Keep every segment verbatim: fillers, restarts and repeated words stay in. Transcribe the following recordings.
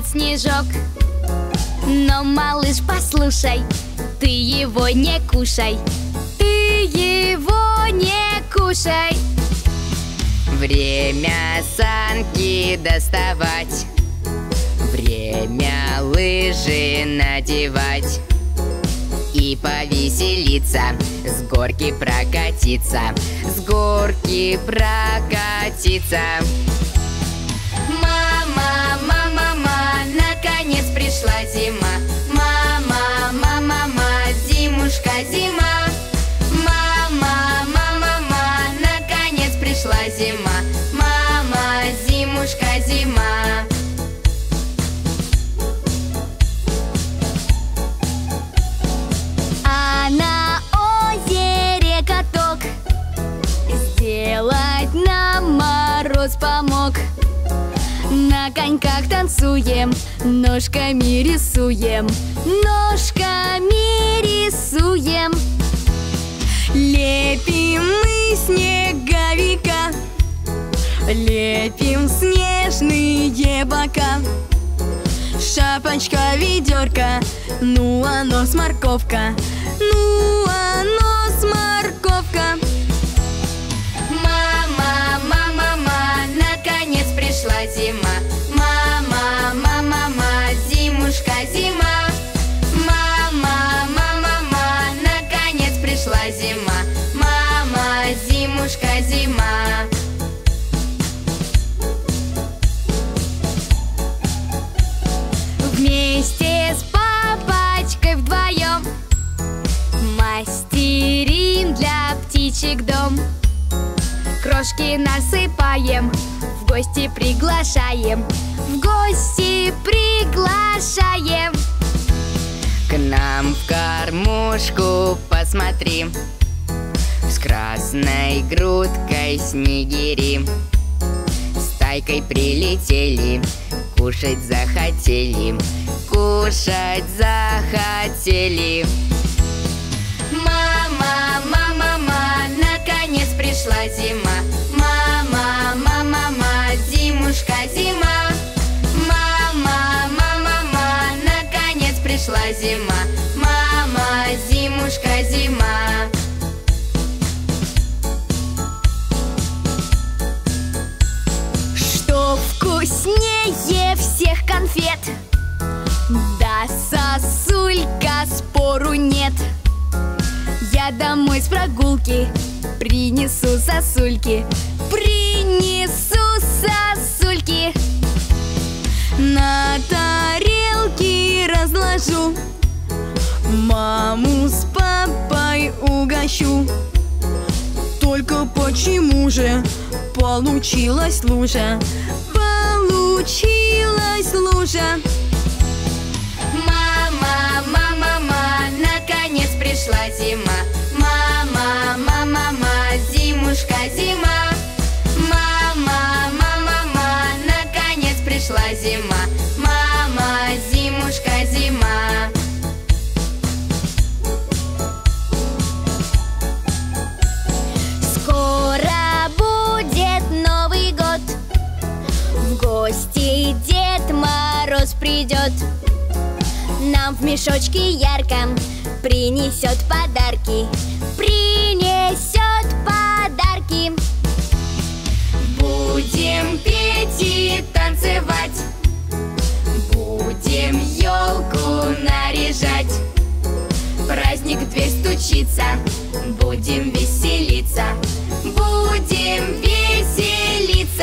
снежок. Но, малыш, послушай, ты его не кушай. Ты его не кушай. Время санки доставать, время лыжи надевать и повеселиться, с горки прокатиться, с горки прокатиться. Мама, мама, мама, наконец пришла зима. Мама, мама, мама, зимушка, зима. Мама, мама, мама, наконец пришла зима. Мама, зимушка, зима. А на озере каток сделать нам мороз помог. На коньках танцуем, ножками рисуем, ножками рисуем. Лепим мы снеговика, лепим снежные бока. Шапочка, ведерко, ну а нос морковка, ну а нос морковка. Мама, мама, мама, наконец пришла зима. Мама, мама, мама, зимушка, зима. Мама, мама, мама, наконец пришла зима. Мама, зимушка, зима. Вместе с папочкой вдвоем мастерим для птичек дом. Крошки насыпаем, в гости приглашаем, в гости приглашаем. К нам в кормушку посмотри, с красной грудкой снегири. Стайкой прилетели, кушать захотели, кушать захотели. Мама, мама, мама, наконец пришла зима. Мама, мама, мама, зимушка, зима. Мама, мама, мама, наконец пришла зима. Мама, зимушка, зима. Что вкуснее всех конфет? Да сосулька, спору нет. Я домой с прогулки принесу сосульки, принесу сосульки. На тарелке разложу, маму с папой угощу. Только почему же получилась лужа? Получилась лужа. Мама, мама, мама, наконец пришла зима. Мама, мама, мама, зимушка, зима. Мама, мама, мама, наконец пришла зима. Мама, зимушка, зима. Скоро будет Новый год, в гости Дед Мороз придет. Нам в мешочке ярком принесет подарки, принесет подарки. Будем петь и танцевать, будем елку наряжать. Праздник в дверь стучится, будем веселиться, будем веселиться.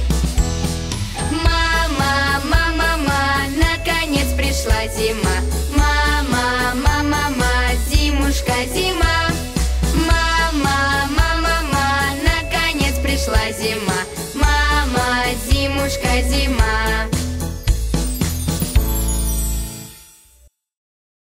Мама, мама, мама, наконец пришла зима. Мама, мама, мама, зимушка, зима. Мама, мама, мама, наконец пришла зима. Мама, зимушка, зима.